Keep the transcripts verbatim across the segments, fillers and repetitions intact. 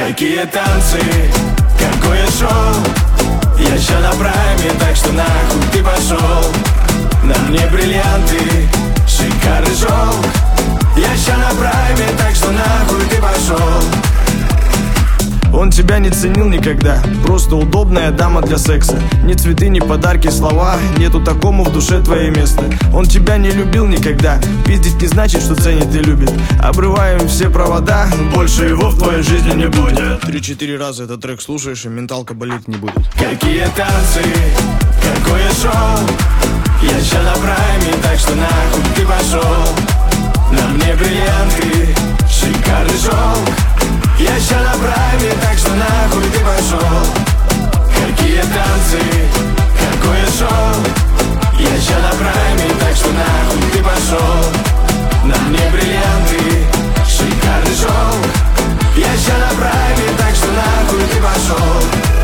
Какие танцы, какое шоу. Я ща на прайме, так что нахуй ты пошел. На мне бриллианты, шикарный шелк. Я ща на прайме, так что нахуй ты пошел. Он тебя не ценил никогда, просто удобная дама для секса. Ни цветы, ни подарки, слова, нету такому в душе твое место. Он тебя не любил никогда, пиздить не значит, что ценит и любит. Обрываем все провода, больше его в твоей жизни не будет. Три-четыре раза этот трек слушаешь, и менталка болеть не будет. Какие танцы, какое шоу. Я ща на прайме, так что нахуй ты пошел. На мне бриллианты, шикарный шелк. Я ща на прайме, так что нахуй ты пошел. Какие танцы, какое шоу. Я ща на прайме, так что нахуй ты пошел. На мне бриллианты, шикарный шелк. Я ща на прайме, так что нахуй ты пошел.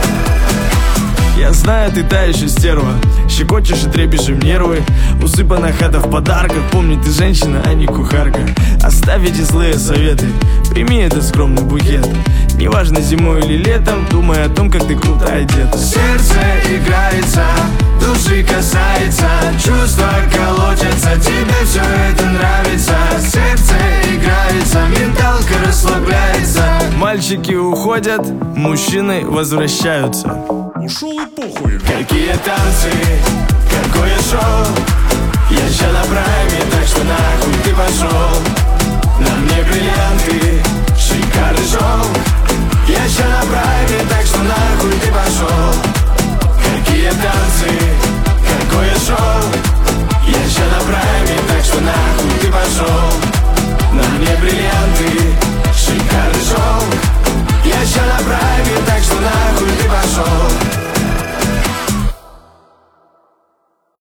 Я знаю, ты та еще стерва, щекочешь и трепишь им нервы. Усыпана хата в подарках, помни, ты женщина, а не кухарка. Оставь эти злые советы, прими этот скромный букет. Неважно, зимой или летом, думай о том, как ты круто одета. Сердце играется, души касается, чувства колотятся, тебе все это нравится. Сердце играется, менталка расслабляется. Мальчики уходят, мужчины возвращаются. Ушел и похуй. Какие танцы, какое шоу. Я ща на прайме, так что нахуй ты пошел. На мне бриллианты, шикарный шелк. Я ща на прайме, так что нахуй ты пошел. Какие танцы, какое шоу. Я ща на прайме, так что нахуй ты пошел. На мне бриллианты.